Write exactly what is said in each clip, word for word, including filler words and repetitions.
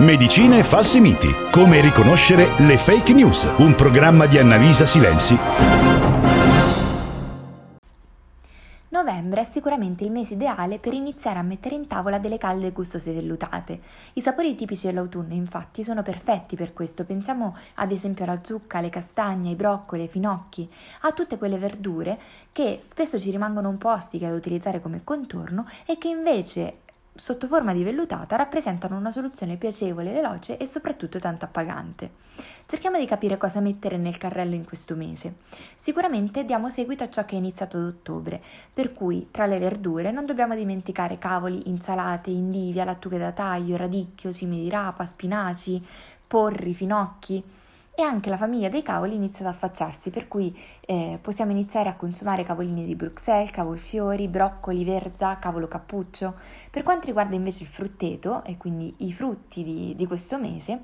Medicina e falsi miti. Come riconoscere le fake news. Un programma di Annalisa Silenzi. Novembre è sicuramente il mese ideale per iniziare a mettere in tavola delle calde e gustose vellutate. I sapori tipici dell'autunno, infatti, sono perfetti per questo. Pensiamo ad esempio alla zucca, alle castagne, ai broccoli, ai finocchi, a tutte quelle verdure che spesso ci rimangono un po' ostiche da utilizzare come contorno e che invece, sotto forma di vellutata, rappresentano una soluzione piacevole, veloce e soprattutto tanto appagante. Cerchiamo di capire cosa mettere nel carrello in questo mese. Sicuramente diamo seguito a ciò che è iniziato ad ottobre, per cui tra le verdure non dobbiamo dimenticare cavoli, insalate, indivia, lattughe da taglio, radicchio, cime di rapa, spinaci, porri, finocchi. E anche la famiglia dei cavoli inizia ad affacciarsi, per cui eh, possiamo iniziare a consumare cavolini di Bruxelles, cavolfiori, broccoli, verza, cavolo cappuccio. Per quanto riguarda invece il frutteto, e quindi i frutti di, di questo mese,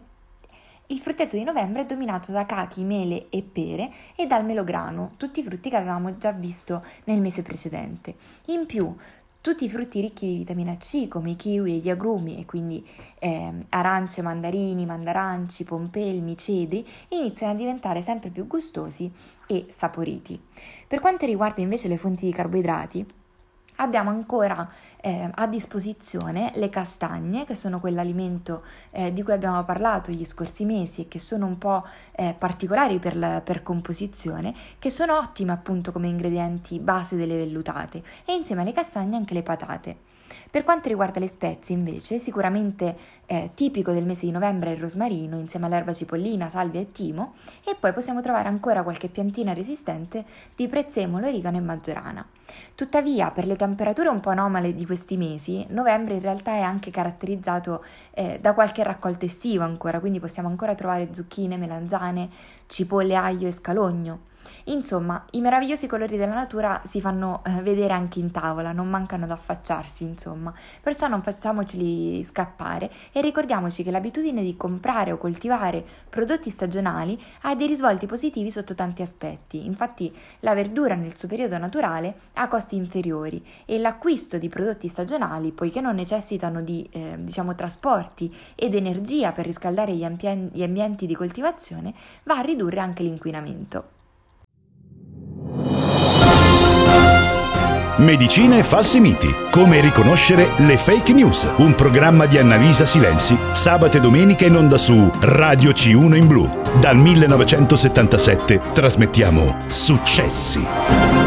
il frutteto di novembre è dominato da cachi, mele e pere e dal melograno, tutti i frutti che avevamo già visto nel mese precedente. In più, tutti i frutti ricchi di vitamina C, come i kiwi e gli agrumi, e quindi eh, arance, mandarini, mandaranci, pompelmi, cedri, iniziano a diventare sempre più gustosi e saporiti. Per quanto riguarda invece le fonti di carboidrati, abbiamo ancora eh, a disposizione le castagne, che sono quell'alimento eh, di cui abbiamo parlato gli scorsi mesi e che sono un po' eh, particolari per, la, per composizione, che sono ottime appunto come ingredienti base delle vellutate, e insieme alle castagne anche le patate. Per quanto riguarda le spezie invece, sicuramente eh, tipico del mese di novembre è il rosmarino insieme all'erba cipollina, salvia e timo, e poi possiamo trovare ancora qualche piantina resistente di prezzemolo, origano e maggiorana. Tuttavia, per le temperature un po' anomale di questi mesi, novembre in realtà è anche caratterizzato eh, da qualche raccolta estiva ancora, quindi possiamo ancora trovare zucchine, melanzane, cipolle, aglio e scalogno. Insomma, i meravigliosi colori della natura si fanno eh, vedere anche in tavola, non mancano ad affacciarsi, insomma. Perciò non facciamoceli scappare e ricordiamoci che l'abitudine di comprare o coltivare prodotti stagionali ha dei risvolti positivi sotto tanti aspetti. Infatti, la verdura nel suo periodo naturale ha costi inferiori e l'acquisto di prodotti stagionali, poiché non necessitano di eh, diciamo trasporti ed energia per riscaldare gli, ambien- gli ambienti di coltivazione, va a ridurre anche l'inquinamento. Medicina e falsi miti. Come riconoscere le fake news. Un programma di Annalisa Silenzi, sabato e domenica in onda su Radio C uno in blu. Dal millenovecentosettantasette trasmettiamo Successi.